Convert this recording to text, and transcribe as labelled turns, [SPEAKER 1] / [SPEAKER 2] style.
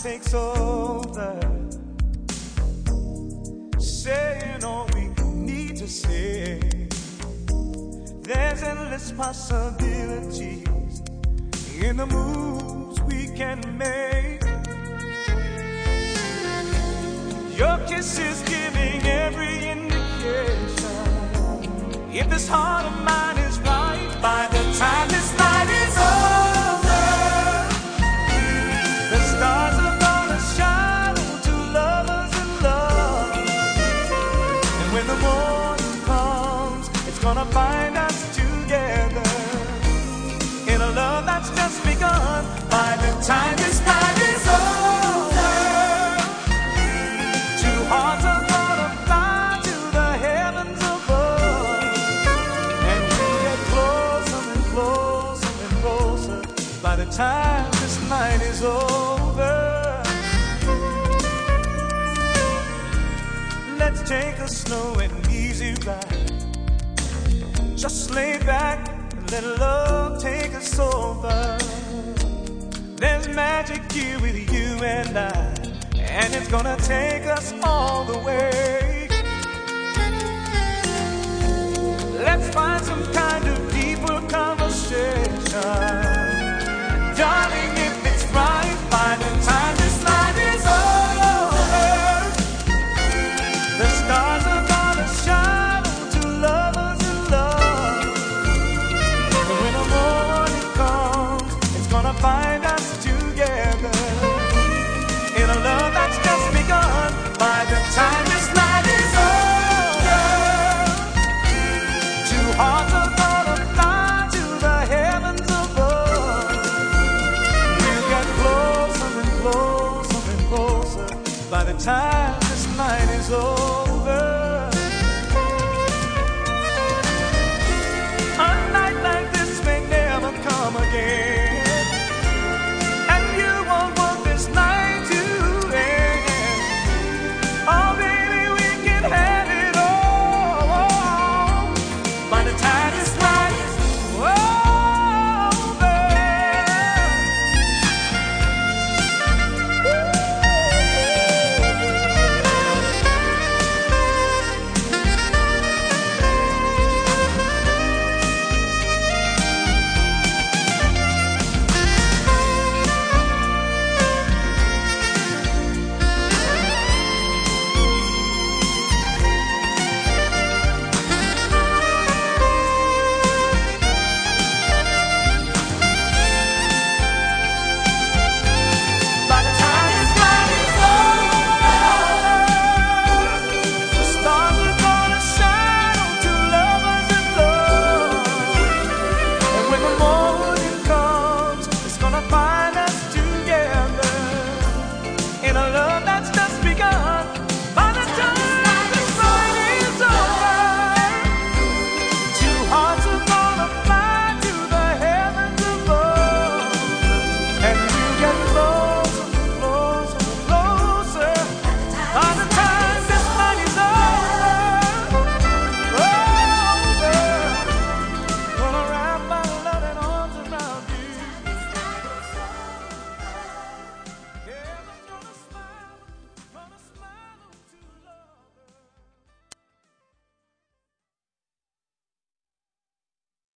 [SPEAKER 1] takes over, saying all we need to say. There's endless possibilities in the moves we can make. Your kiss is giving every indication. If this heart of mine is right, by the time this night is over, the stars are gonna shine on two lovers in love. And when the morning comes, it's gonna find us together in a love that's just begun. By the time this night is over, two hearts are gonna fly to the heavens above, and we get closer and closer and closer by the time this night is over. Let's take a slow and easy ride. Just lay back and let love take us over. There's magic here with you and I, and it's gonna take us all the way. Let's find some kind of deeper conversation. Darling, if it's right, by the time this night is over, the stars are gonna shine on two lovers in love. And when the morning comes, it's gonna find us together in a love that's just begun. By the time this night is over, two hearts are gonna fly to the heavens above. We'll get closer and closer and closer by the time this night is over.